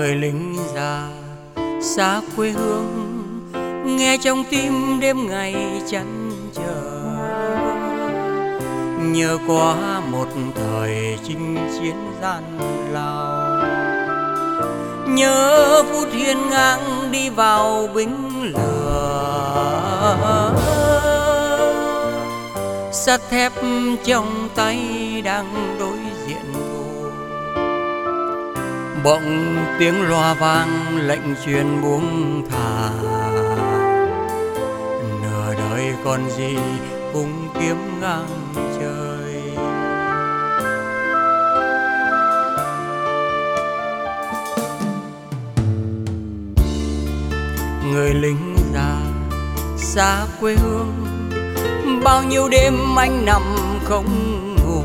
Người lính già xa quê hương, nghe trong tim đêm ngày chăn trở. Nhớ qua một thời chinh chiến gian lao, nhớ phút hiên ngang đi vào binh lửa. Sắt thép trong tay đang đối diện thù, bỗng tiếng loa vang lệnh truyền buông thả. Nửa đời còn gì cùng kiếm ngang trời. Người lính già xa quê hương, bao nhiêu đêm anh nằm không ngủ.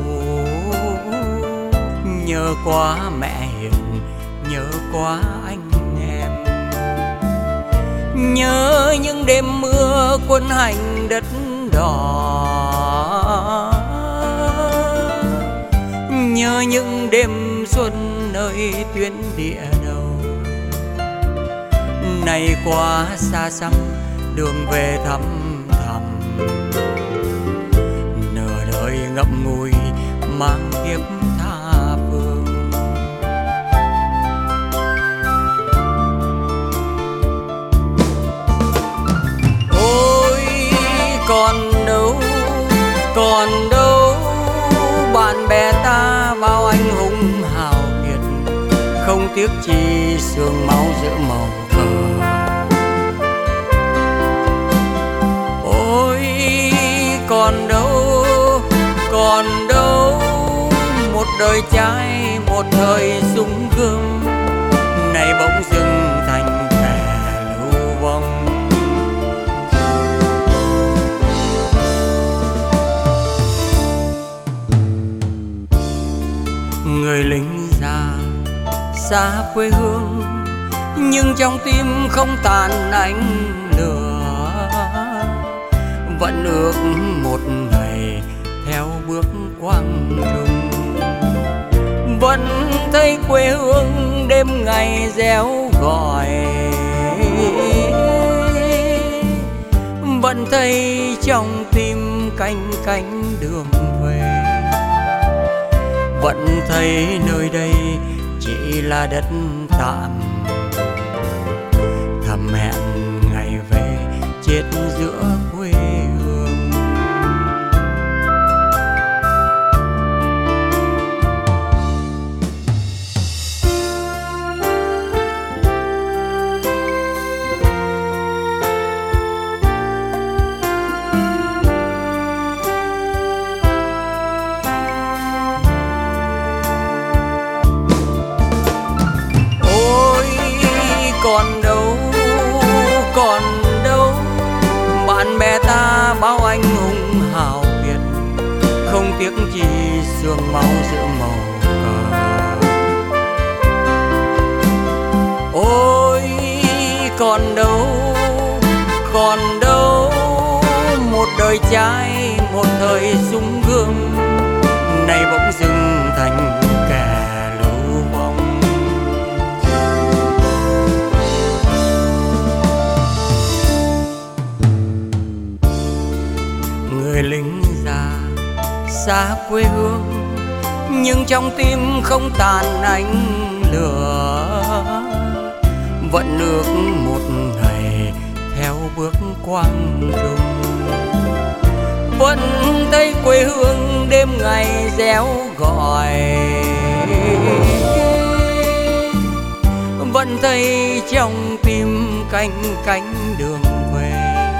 Nhớ quá mẹ hiền, nhớ quá anh em, nhớ những đêm mưa quân hành đất đỏ, nhớ những đêm xuân nơi tuyến địa đầu. Nay quá xa xăm đường về thăm thầm, nửa đời ngậm ngùi mang kiếp tha phương. Ôi còn đâu, còn đâu bạn bè ta bao anh hùng hào kiệt, không tiếc chi xương máu giữa màu cờ. Ôi còn đâu, còn đâu một đời trai, một thời súng gươm, nay bỗng dưng thành kẻ lưu vong. Người lính già xa quê hương, nhưng trong tim không tàn ánh lửa. Vẫn ước một ngày theo bước quang trung, vẫn thấy quê hương đêm ngày réo gọi, vẫn thấy trong tim canh cánh đường về, vẫn thấy nơi đây chỉ là đất tạm. Thầm hẹn ngày về chết giữa quê hương. Còn đâu, còn đâu bạn bè ta bao anh hùng hào kiệt, không tiếc chi xương máu giữa màu cờ. Ôi còn đâu, còn đâu một đời trai, một thời súng gươm, nay bỗng dưng thành kẻ lưu vong. Người lính già xa quê hương, nhưng trong tim không tàn ánh lửa. Vẫn ước một ngày theo bước quang trung, vẫn thấy quê hương đêm ngày réo gọi, vẫn thấy trong tim canh cánh đường về,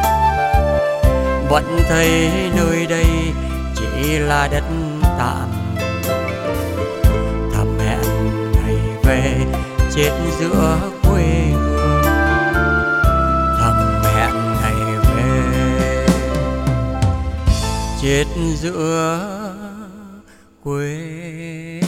vẫn thấy nơi đây chỉ là đất tạm. Thầm hẹn ngày về chết giữa quê hương, thầm hẹn ngày về chết giữa quê